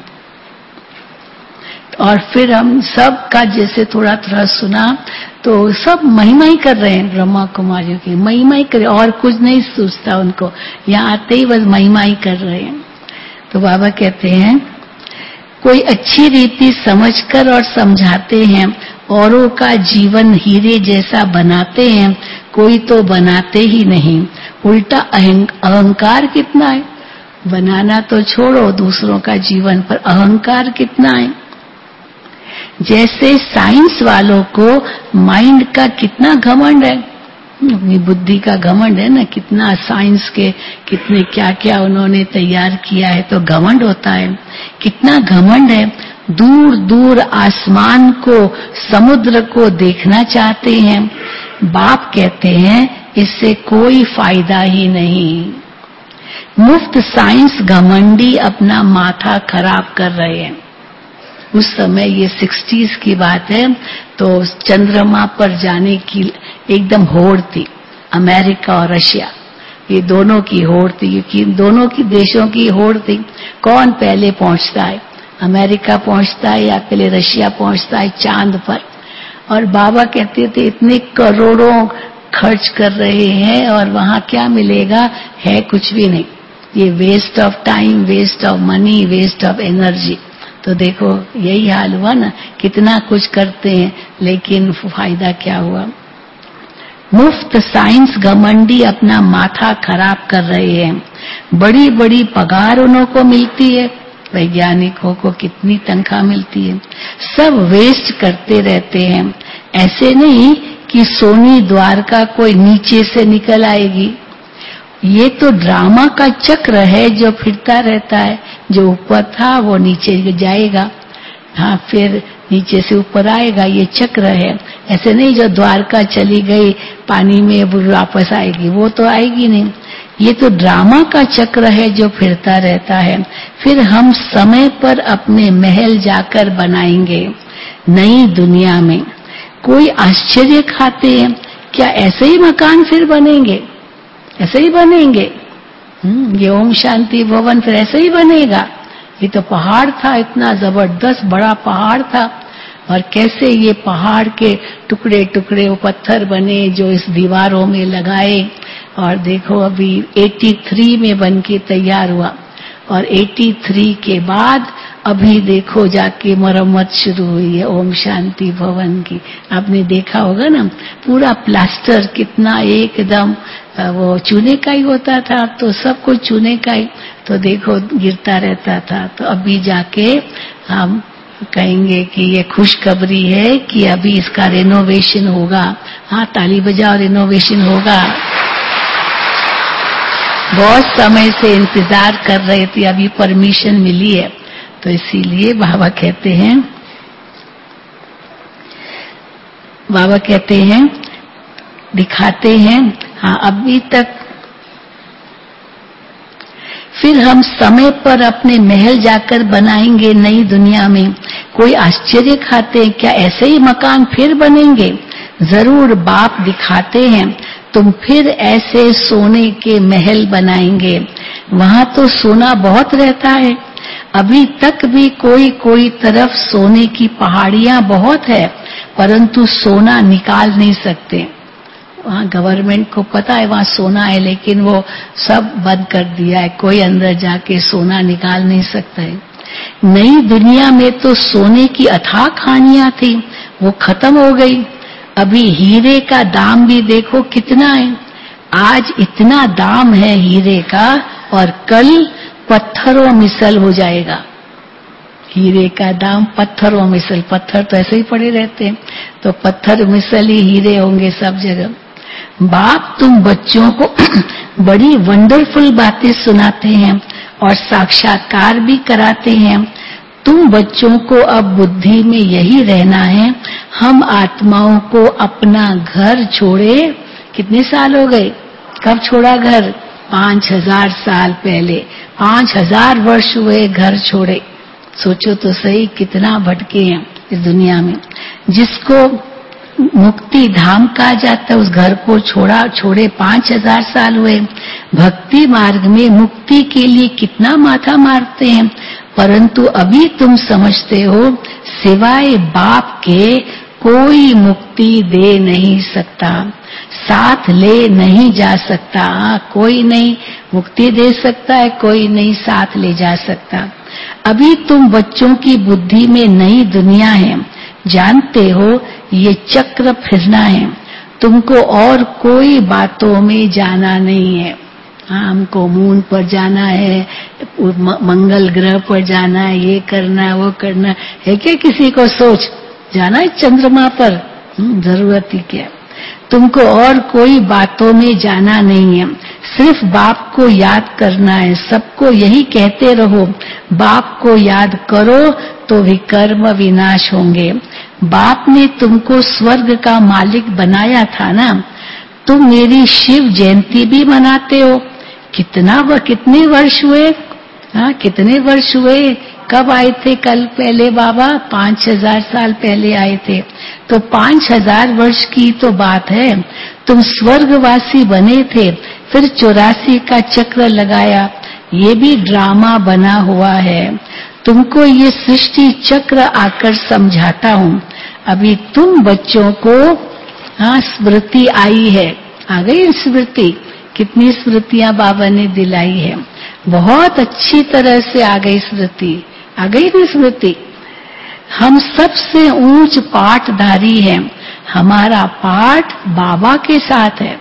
और फिर हम सब का जैसे थोड़ा थोड़ा सुना तो सब महिमा ही कर रहे हैं, ब्रह्मा कुमारियों की महिमा ही कर, और कुछ नहीं सोचता उनको, यहाँ आते ही बस महिमा ही कर रहे हैं। तो बाबा कहते हैं कोई अच्छी रीति समझकर और समझाते हैं, औरों का जीवन हीरे जैसा बनाते हैं, कोई तो बनाते ही नहीं। उल्टा अहंकार कितना है, बनाना तो छोड़ो, दूसरों का जीवन पर अहंकार कितना है। जैसे साइंस वालों को माइंड का कितना घमंड है, अपनी बुद्धि का घमंड है ना, कितना साइंस के कितने क्या क्या उन्होंने तैयार किया है, तो घमंड होता है। कितना घमंड है, दूर दूर आसमान को, समुद्र को देखना चाहते हैं। बाप कहते हैं इससे कोई फायदा ही नहीं। मुफ्त साइंस घमंडी अपना माथा खराब कर रहे हैं। उस समय ये सिक्सटीज की बात है, तो चंद्रमा पर जाने की एकदम होड़ थी, अमेरिका और रशिया, ये दोनों की होड़ थी, क्योंकि दोनों की देशों की होड़ थी, कौन पहले पहुंचता है, अमेरिका पहुंचता है या पहले रशिया पहुंचता है चांद पर। और बाबा कहते थे इतने करोड़ों खर्च कर रहे हैं और वहां क्या मिलेगा, है कुछ भी नहीं, ये waste of time, waste of money, waste of energy. तो देखो यही हाल हुआ ना, कितना कुछ करते हैं लेकिन फायदा क्या हुआ। मुफ्त साइंस घमंडी अपना माथा खराब कर रहे हैं। बड़ी बड़ी पगार उन्हों को मिलती है, वैज्ञानिकों को कितनी तनख्वाह मिलती है, सब वेस्ट करते रहते हैं। ऐसे नहीं कि सोनी द्वारका कोई नीचे से निकल आएगी, ये तो ड्रामा का चक्र है जो फिरता रहता है, जो ऊपर था वो नीचे जाएगा, हाँ फिर नीचे से ऊपर आएगा, ये चक्र है। ऐसे नहीं जो द्वारका चली गई पानी में वापस आएगी, वो तो आएगी नहीं, ये तो ड्रामा का चक्र है जो फिरता रहता है। फिर हम समय पर अपने महल जाकर बनाएंगे नई दुनिया में। कोई आश्चर्य खाते हैं, क्या ऐसे ही मकान फिर बनेंगे, ऐसे ही बनेंगे, हम्म ये ओम शांति भवन फिर ऐसे ही बनेगा। ये तो पहाड़ था, इतना जबरदस्त बड़ा पहाड़ था, और कैसे ये पहाड़ के टुकड़े टुकड़े वो पत्थर बने जो इस दीवारों में लगाए, और देखो अभी तिरासी में बनके तैयार हुआ, और तिरासी के बाद अभी देखो जाके मरम्मत शुरू हुई है ओम शांति भवन की। आपने देखा होगा ना, पूरा प्लास्टर कितना एकदम, वो चूने का ही होता था, तो सब कुछ चूने का ही, तो देखो गिरता रहता था। तो अभी जाके हम कहेंगे कि ये खुशखबरी है कि अभी इसका रेनोवेशन होगा। हाँ ताली बजाओ, रेनोवेशन होगा। बहुत समय से इंतजार कर रहे थे, अभी परमिशन मिली है, तो इसीलिए बाबा कहते हैं बाबा कहते हैं दिखाते हैं, हाँ अभी तक। फिर हम समय पर अपने महल जाकर बनाएंगे नई दुनिया में। कोई आश्चर्य खाते हैं, क्या ऐसे ही मकान फिर बनेंगे। जरूर बाप दिखाते हैं, तुम फिर ऐसे सोने के महल बनाएंगे। वहां तो सोना बहुत रहता है, अभी तक भी कोई कोई तरफ सोने की पहाड़ियां बहुत है, परंतु सोना निकाल नहीं सकते। वहाँ गवर्नमेंट को पता है वहाँ सोना है, लेकिन वो सब बंद कर दिया है, कोई अंदर जाके सोना निकाल नहीं सकता है। नई दुनिया में तो सोने की अथाह खानियां थी, वो खत्म हो गई। अभी हीरे का दाम भी देखो कितना है, आज इतना दाम है हीरे का और कल पत्थरों मिसल हो जाएगा। हीरे का दाम पत्थरों मिसल, पत्थर तो ऐसे ही पड़े रहते हैं, तो पत्थर मिसल ही हीरे होंगे सब जगह। बाप तुम बच्चों को बड़ी वंडरफुल बातें सुनाते हैं और साक्षात्कार भी कराते हैं। तुम बच्चों को अब बुद्धि में यही रहना है, हम आत्माओं को अपना घर छोड़े कितने साल हो गए, कब छोड़ा घर? पांच हजार साल पहले, पांच हजार वर्ष हुए घर छोड़े। सोचो तो सही कितना भटके हैं इस दुनिया में। जिसको मुक्ति धाम कहा जाता है उस घर को छोड़ा छोड़े पांच हजार साल हुए। भक्ति मार्ग में मुक्ति के लिए कितना माथा मारते हैं, परंतु अभी तुम समझते हो सिवाय बाप के कोई मुक्ति दे नहीं सकता, साथ ले नहीं जा सकता। कोई नहीं मुक्ति दे सकता है, कोई नहीं साथ ले जा सकता। अभी तुम बच्चों की बुद्धि में नई दुनिया है, जानते हो ये चक्र फिरना है, तुमको और कोई बातों में जाना नहीं है। हाँ, हमको मून पर जाना है, मंगल ग्रह पर जाना है, ये करना है वो करना है, क्या किसी को सोच जाना है चंद्रमा पर? जरूरत ही क्या। तुमको और कोई बातों में जाना नहीं है, सिर्फ बाप को याद करना है। सबको यही कहते रहो, बाप को याद करो तो विकर्म विनाश होंगे। बाप ने तुमको स्वर्ग का मालिक बनाया था ना। तुम मेरी शिव जयंती भी मनाते हो, कितना व कितने वर्ष हुए? हाँ, कितने वर्ष हुए? कब आए थे? कल पहले बाबा पांच हजार साल पहले आए थे, तो पांच हजार वर्ष की तो बात है। तुम स्वर्गवासी बने थे, फिर चौरासी का चक्र लगाया, ये भी ड्रामा बना हुआ है। तुमको ये सृष्टि चक्र आकर समझाता हूँ। अभी तुम बच्चों को हाँ स्मृति आई है, आ गई स्मृति। कितनी स्मृतियां बाबा ने दिलाई है, बहुत अच्छी तरह से आ गई स्मृति, आ गई ना स्मृति। हम सबसे ऊंच पाठधारी हैं, हमारा पाठ बाबा के साथ है।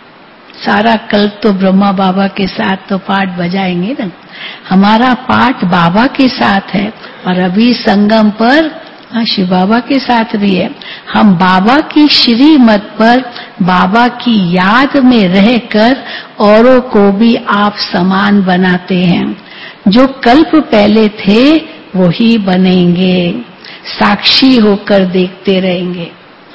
सारा कल तो ब्रह्मा बाबा के साथ तो पाठ बजाएंगे ना, हमारा पाठ बाबा के साथ है। और अभी संगम पर शिव बाबा के साथ भी है। हम बाबा की श्रीमत पर बाबा की याद में रहकर औरों को भी आप समान बनाते हैं। जो कल्प पहले थे वो ही बनेंगे, साक्षी होकर देखते रहेंगे।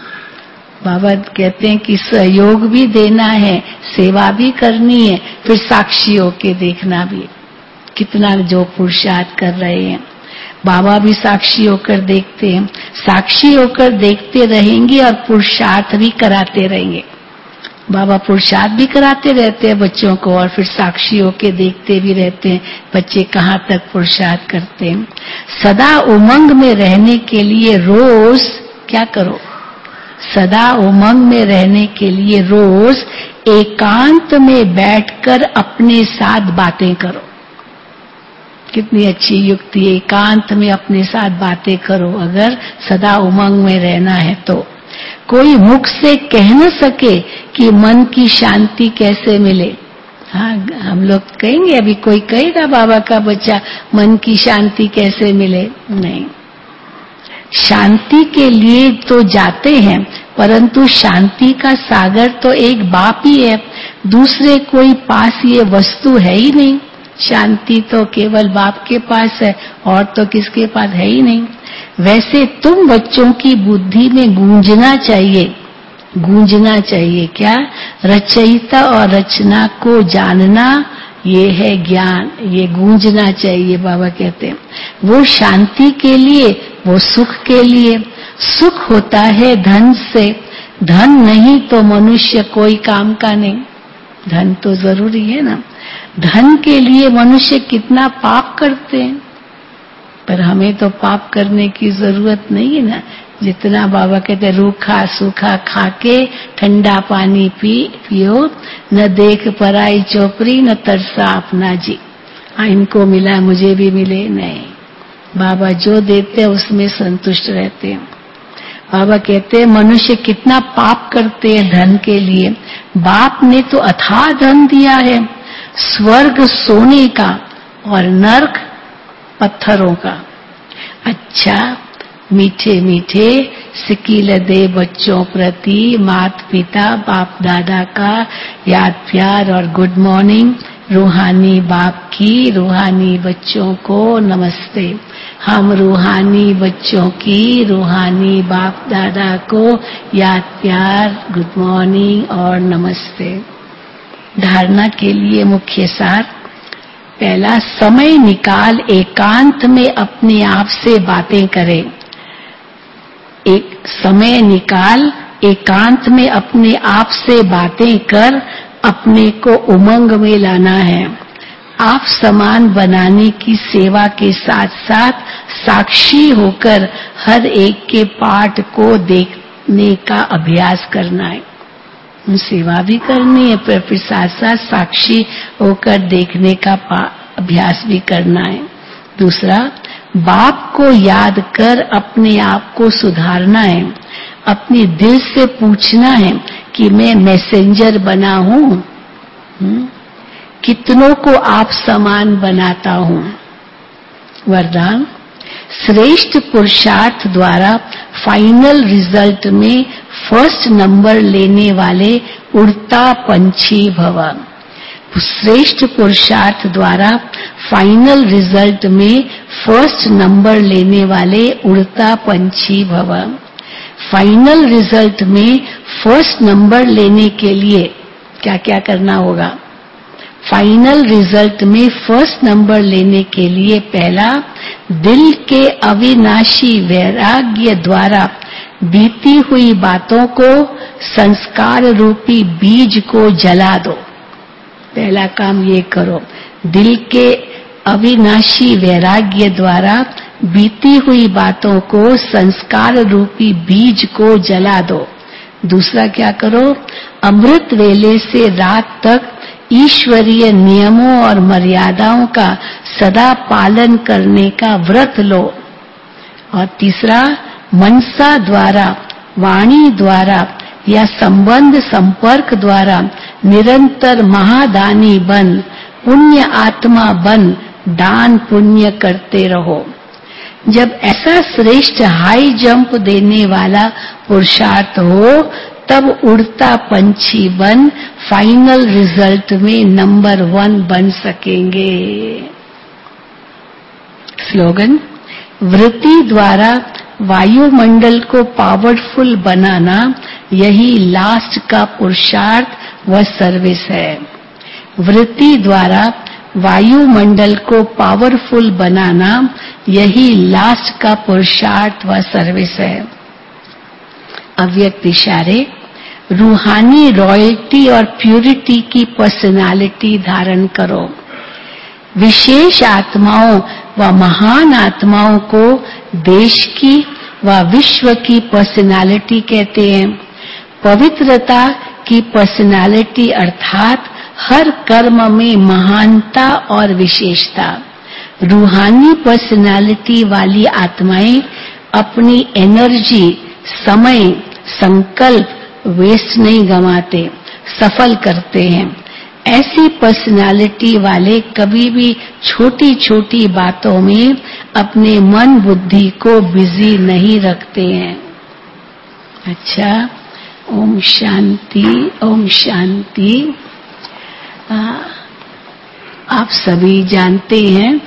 बाबा कहते हैं कि सहयोग भी देना है, सेवा भी करनी है, फिर साक्षी होके देखना भी। कितना जो पुरुषार्थ कर रहे हैं, बाबा भी साक्षी होकर देखते हैं, साक्षी होकर देखते रहेंगे और पुरुषार्थ भी कराते रहेंगे। बाबा पुरुषार्थ भी कराते रहते हैं बच्चों को और फिर साक्षी होके देखते भी रहते हैं बच्चे कहाँ तक पुरुषार्थ करते हैं। सदा उमंग में रहने के लिए रोज क्या करो? सदा उमंग में रहने के लिए रोज एकांत में बैठकर अपने साथ बातें करो। कितनी अच्छी युक्ति है, एकांत में अपने साथ बातें करो अगर सदा उमंग में रहना है तो। कोई मुख से कह न सके कि मन की शांति कैसे मिले। हाँ, हम लोग कहेंगे, अभी कोई कहेगा बाबा का बच्चा मन की शांति कैसे मिले? नहीं, शांति के लिए तो जाते हैं, परंतु शांति का सागर तो एक बाप ही है, दूसरे कोई पास ये वस्तु है ही नहीं। शांति तो केवल बाप के पास है और तो किसके पास है ही नहीं। वैसे तुम बच्चों की बुद्धि में गूंजना चाहिए, गूंजना चाहिए क्या? रचयिता और रचना को जानना, ये है ज्ञान, ये गूंजना चाहिए। बाबा कहते हैं वो शांति के लिए, वो सुख के लिए। सुख होता है धन से, धन नहीं तो मनुष्य कोई काम का नहीं। धन तो जरूरी है ना, धन के लिए मनुष्य कितना पाप करते हैं, पर हमें तो पाप करने की जरूरत नहीं है ना। जितना बाबा कहते रूखा सूखा खाके ठंडा पानी पी पियो, न देख पराई चोपड़ी न तरसा अपना जी। हाँ, इनको मिला मुझे भी मिले, नहीं, बाबा जो देते उसमें संतुष्ट रहते हैं। बाबा कहते हैं मनुष्य कितना पाप करते हैं धन के लिए, बाप ने तो अथाह धन दिया है, स्वर्ग सोने का और नरक पत्थरों का। अच्छा, मीठे मीठे सिकील दे बच्चों प्रति माता पिता बाप दादा का याद प्यार और गुड मॉर्निंग। रूहानी बाप की रूहानी बच्चों को नमस्ते। हम रूहानी बच्चों की रूहानी बाप दादा को याद प्यार गुड मॉर्निंग और नमस्ते। धारणा के लिए मुख्य सार, पहला, समय निकाल एकांत में अपने आप से बातें करें। एक समय निकाल एकांत में अपने आप से बातें कर अपने को उमंग में लाना है। आप समान बनाने की सेवा के साथ साथ साक्षी होकर हर एक के पाठ को देखने का अभ्यास करना है। सेवा भी करनी है पर फिर साथ साथ साक्षी होकर देखने का अभ्यास भी करना है। दूसरा, बाप को याद कर अपने आप को सुधारना है। अपने दिल से पूछना है कि मैं मैसेंजर बना हूं, कितनों को आप समान बनाता हूं। वरदान, श्रेष्ठ पुरुषार्थ द्वारा फाइनल रिजल्ट में फर्स्ट नंबर लेने वाले उड़ता पंछी भव। श्रेष्ठ पुरुषार्थ द्वारा फाइनल रिजल्ट में फर्स्ट नंबर लेने वाले उड़ता पंछी भव। फाइनल रिजल्ट में फर्स्ट नंबर लेने के लिए क्या क्या करना होगा? फाइनल रिजल्ट में फर्स्ट नंबर लेने के लिए पहला, दिल के अविनाशी वैराग्य द्वारा बीती हुई बातों को, संस्कार रूपी बीज को जला दो। पहला काम ये करो, दिल के अविनाशी वैराग्य द्वारा बीती हुई बातों को, संस्कार रूपी बीज को जला दो। दूसरा क्या करो, अमृत वेले से रात तक ईश्वरीय नियमों और मर्यादाओं का सदा पालन करने का व्रत लो। और तीसरा, मनसा द्वारा, वाणी द्वारा या संबंध संपर्क द्वारा निरंतर महादानी बन, पुण्य आत्मा बन, दान पुण्य करते रहो। जब ऐसा श्रेष्ठ हाई जंप देने वाला पुरुषार्थ हो, तब उड़ता पंछी बन फाइनल रिजल्ट में नंबर वन बन सकेंगे। स्लोगन, वृत्ति द्वारा वायुमंडल को पावरफुल बनाना यही लास्ट का पुरुषार्थ व सर्विस है। वृत्ति द्वारा वायुमंडल को पावरफुल बनाना यही लास्ट का पुरुषार्थ व सर्विस है। अव्यक्त इशारे, रूहानी रॉयल्टी और प्यूरिटी की पर्सनालिटी धारण करो। विशेष आत्माओं व महान आत्माओं को देश की व विश्व की पर्सनालिटी कहते हैं। पवित्रता की पर्सनालिटी अर्थात हर कर्म में महानता और विशेषता। रूहानी पर्सनालिटी वाली आत्माएं अपनी एनर्जी, समय, संकल्प वेस्ट नहीं गंवाते, सफल करते हैं। ऐसी पर्सनालिटी वाले कभी भी छोटी छोटी बातों में अपने मन बुद्धि को बिजी नहीं रखते हैं। अच्छा, ओम शांति, ओम शांति। आ, आप सभी जानते हैं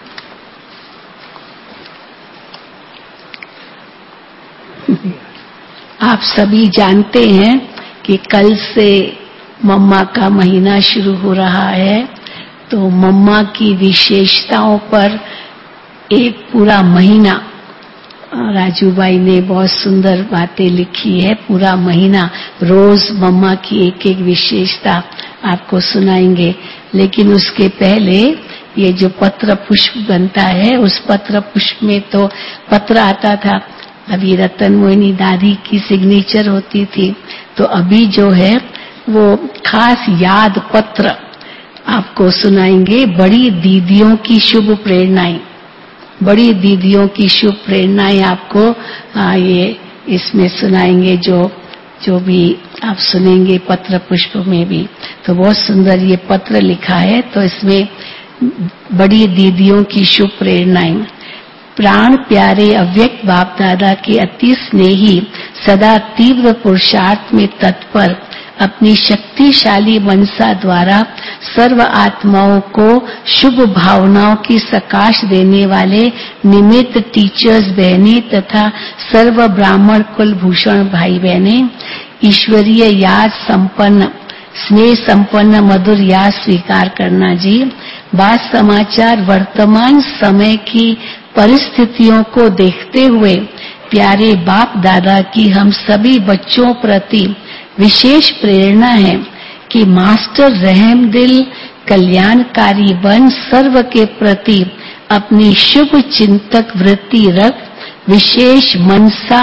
आप सभी जानते हैं कि कल से मम्मा का महीना शुरू हो रहा है, तो मम्मा की विशेषताओं पर एक पूरा महीना राजू भाई ने बहुत सुंदर बातें लिखी है। पूरा महीना रोज मम्मा की एक एक विशेषता आपको सुनाएंगे। लेकिन उसके पहले ये जो पत्र पुष्प बनता है, उस पत्र पुष्प में तो पत्र आता था, अभी रतन मोहिनी दादी की सिग्नेचर होती थी, तो अभी जो है वो खास याद पत्र आपको सुनाएंगे, बड़ी दीदियों की शुभ प्रेरणाएं। बड़ी दीदियों की शुभ प्रेरणाएं आपको आ, ये इसमें सुनाएंगे, जो जो भी आप सुनेंगे पत्र पुष्प में भी। तो बहुत सुंदर ये पत्र लिखा है। तो इसमें बड़ी दीदियों की शुभ प्रेरणाएं। प्राण प्यारे अव्यक्त बाप दादा के अति स्नेही, सदा तीव्र पुरुषार्थ में तत्पर, अपनी शक्तिशाली मनसा द्वारा सर्व आत्माओं को शुभ भावनाओं की सकाश देने वाले निमित्त टीचर्स बहने तथा सर्व ब्राह्मण कुल भूषण भाई बहने, ईश्वरीय याद संपन्न, स्नेह संपन्न मधुर याद स्वीकार करना जी। बात समाचार वर्तमान समय की परिस्थितियों को देखते हुए प्यारे बाप दादा की हम सभी बच्चों प्रति विशेष प्रेरणा है कि मास्टर रहम दिल कल्याणकारी बन सर्व के प्रति अपनी शुभ चिंतक वृत्ति रख, विशेष मनसा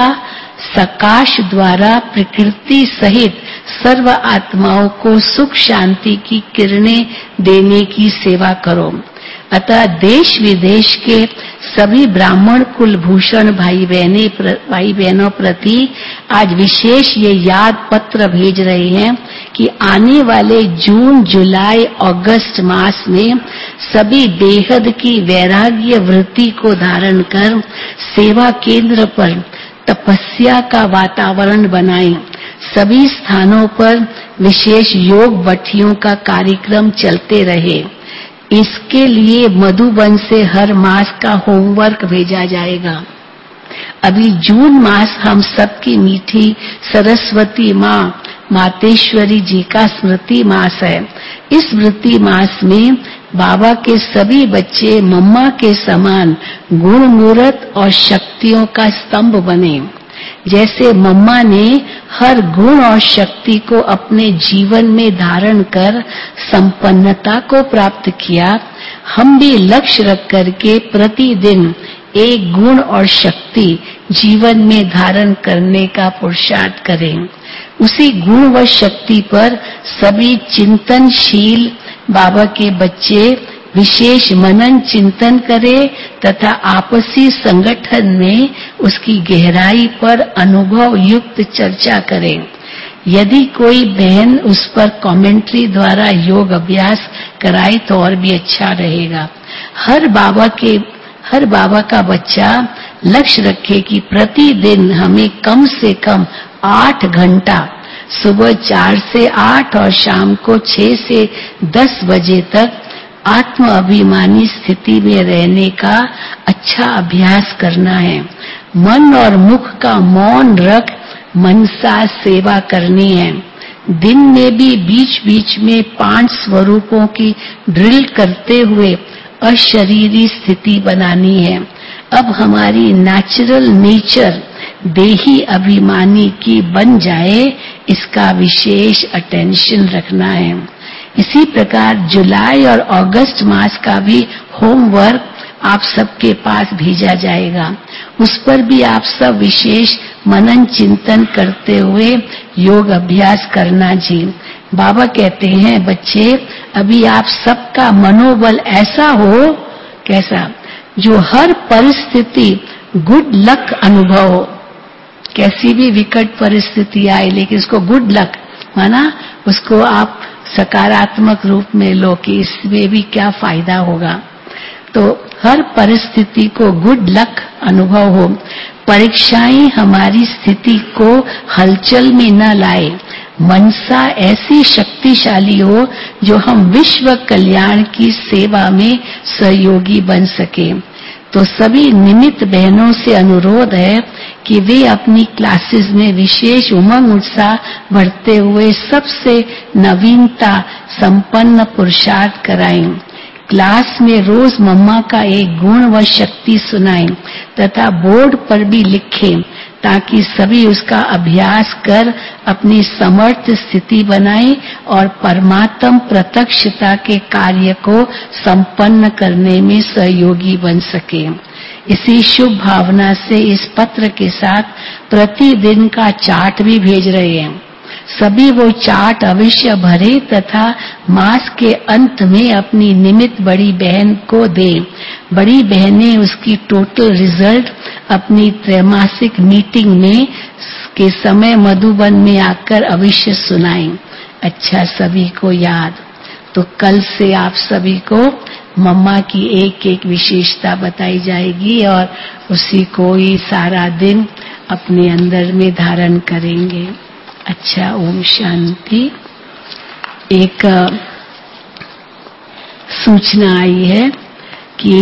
सकाश द्वारा प्रकृति सहित सर्व आत्माओं को सुख शांति की किरणें देने की सेवा करो। अतः देश विदेश के सभी ब्राह्मण कुल भूषण भाई बहने भाई बहनों प्रति आज विशेष ये याद पत्र भेज रहे हैं कि आने वाले जून जुलाई अगस्त मास में सभी बेहद की वैराग्य वृत्ति को धारण कर सेवा केंद्र पर तपस्या का वातावरण बनाएं। सभी स्थानों पर विशेष योग भट्टियों का कार्यक्रम चलते रहे। इसके लिए मधुबन से हर मास का होमवर्क भेजा जाएगा। अभी जून मास हम सबकी मीठी सरस्वती माँ मातेश्वरी जी का स्मृति मास है। इस स्मृति मास में बाबा के सभी बच्चे मम्मा के समान गुण मूर्त और शक्तियों का स्तंभ बने। जैसे मम्मा ने हर गुण और शक्ति को अपने जीवन में धारण कर संपन्नता को प्राप्त किया, हम भी लक्ष्य रख करके प्रतिदिन एक गुण और शक्ति जीवन में धारण करने का पुरुषार्थ करें। उसी गुण व शक्ति पर सभी चिंतनशील बाबा के बच्चे विशेष मनन चिंतन करें तथा आपसी संगठन में उसकी गहराई पर अनुभव युक्त चर्चा करें। यदि कोई बहन उस पर कमेंट्री द्वारा योग अभ्यास कराए तो और भी अच्छा रहेगा। हर बाबा के हर बाबा का बच्चा लक्ष्य रखे कि प्रतिदिन हमें कम से कम आठ घंटा सुबह चार से आठ और शाम को छह से दस बजे तक आत्म अभिमानी स्थिति में रहने का अच्छा अभ्यास करना है। मन और मुख का मौन रख मनसा सेवा करनी है। दिन में भी बीच बीच में पांच स्वरूपों की ड्रिल करते हुए अशरीरी स्थिति बनानी है। अब हमारी नेचुरल नेचर देही अभिमानी की बन जाए, इसका विशेष अटेंशन रखना है। इसी प्रकार जुलाई और अगस्त मास का भी होमवर्क आप सबके पास भेजा जाएगा। उस पर भी आप सब विशेष मनन चिंतन करते हुए योग अभ्यास करना जी। बाबा कहते हैं बच्चे, अभी आप सबका मनोबल ऐसा हो, कैसा, जो हर परिस्थिति गुड लक अनुभव हो। कैसी भी विकट परिस्थिति आए लेकिन उसको गुड लक माना, उसको आप सकारात्मक रूप में लो कि इसमें भी क्या फायदा होगा। तो हर परिस्थिति को गुड लक अनुभव हो। परीक्षाएं हमारी स्थिति को हलचल में न लाए। मनसा ऐसी शक्तिशाली हो जो हम विश्व कल्याण की सेवा में सहयोगी बन सके। तो सभी निमित्त बहनों से अनुरोध है कि वे अपनी क्लासेस में विशेष उमंग उत्साह बढ़ते हुए सबसे नवीनता संपन्न पुरुषार्थ कराएं। क्लास में रोज मम्मा का एक गुण व शक्ति सुनाएं तथा बोर्ड पर भी लिखें ताकि सभी उसका अभ्यास कर अपनी समर्थ स्थिति बनाएं और परमात्म प्रत्यक्षता के कार्य को संपन्न करने में सहयोगी बन सके। इसी शुभ भावना से इस पत्र के साथ प्रतिदिन का चार्ट भी भेज रहे हैं। सभी वो चार्ट अवश्य भरे तथा मास के अंत में अपनी निमित्त बड़ी बहन को दें। बड़ी बहनें उसकी टोटल रिजल्ट अपनी त्रैमासिक मीटिंग में के समय मधुबन में आकर अवश्य सुनाएं। अच्छा, सभी को याद। तो कल से आप सभी को मम्मा की एक एक विशेषता बताई जाएगी और उसी को ही सारा दिन अपने अंदर में धारण करेंगे। अच्छा, ओम शांति। एक सूचना आई है कि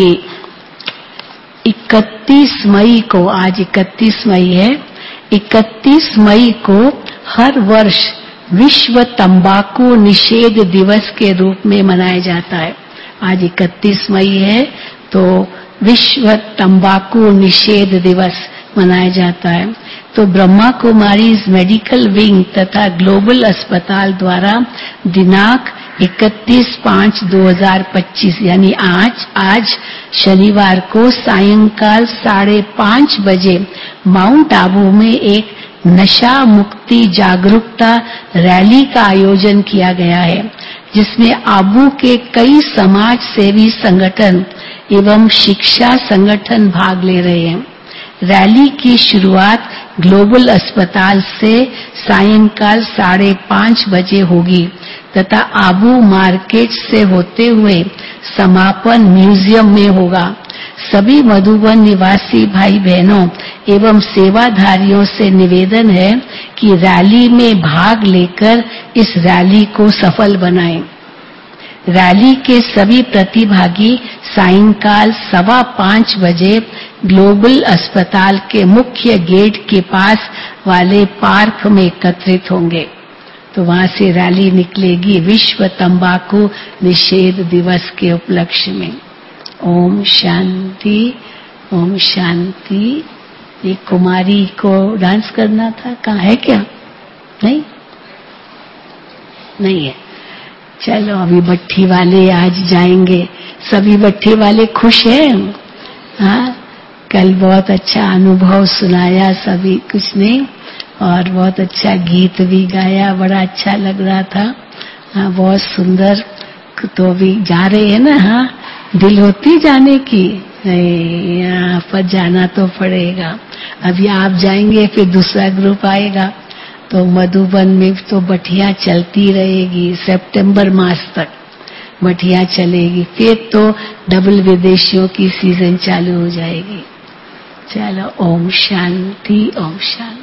इकतीस मई को, आज इकतीस मई है, इकतीस मई को हर वर्ष विश्व तंबाकू निषेध दिवस के रूप में मनाया जाता है। आज इकतीस मई है तो विश्व तंबाकू निषेध दिवस मनाया जाता है। तो ब्रह्मा कुमारी मेडिकल विंग तथा ग्लोबल अस्पताल द्वारा दिनांक इकतीस पाँच दो हज़ार पच्चीस यानी आज आज शनिवार को सायंकाल साढ़े पाँच बजे माउंट आबू में एक नशा मुक्ति जागरूकता रैली का आयोजन किया गया है, जिसमें आबू के कई समाज सेवी संगठन एवं शिक्षा संगठन भाग ले रहे हैं। रैली की शुरुआत ग्लोबल अस्पताल से सायंकाल साढ़े पाँच बजे होगी तथा आबू मार्केट से होते हुए समापन म्यूजियम में होगा। सभी मधुबन निवासी भाई बहनों एवं सेवाधारियों से निवेदन है कि रैली में भाग लेकर इस रैली को सफल बनाएं। रैली के सभी प्रतिभागी सायंकाल सवा पाँच बजे ग्लोबल अस्पताल के मुख्य गेट के पास वाले पार्क में एकत्रित होंगे। तो वहां से रैली निकलेगी विश्व तंबाकू निषेध दिवस के उपलक्ष्य में। ओम शांति, ओम शांति। ये कुमारी को डांस करना था, कहाँ है क्या? नहीं नहीं है। चलो, अभी भट्ठी वाले आज जाएंगे। सभी भट्ठी वाले खुश हैं? हाँ, कल बहुत अच्छा अनुभव सुनाया सभी कुछ ने और बहुत अच्छा गीत भी गाया, बड़ा अच्छा लग रहा था। हाँ, बहुत सुंदर। तो अभी जा रहे हैं ना? हाँ, दिल होती जाने की, यहाँ पर जाना तो पड़ेगा। अभी आप जाएंगे फिर दूसरा ग्रुप आएगा। तो मधुबन में तो बटिया चलती रहेगी, सितंबर मास तक बटिया चलेगी, फिर तो डबल विदेशियों की सीजन चालू हो जाएगी। चलो, ओम शांति, ओम शांति।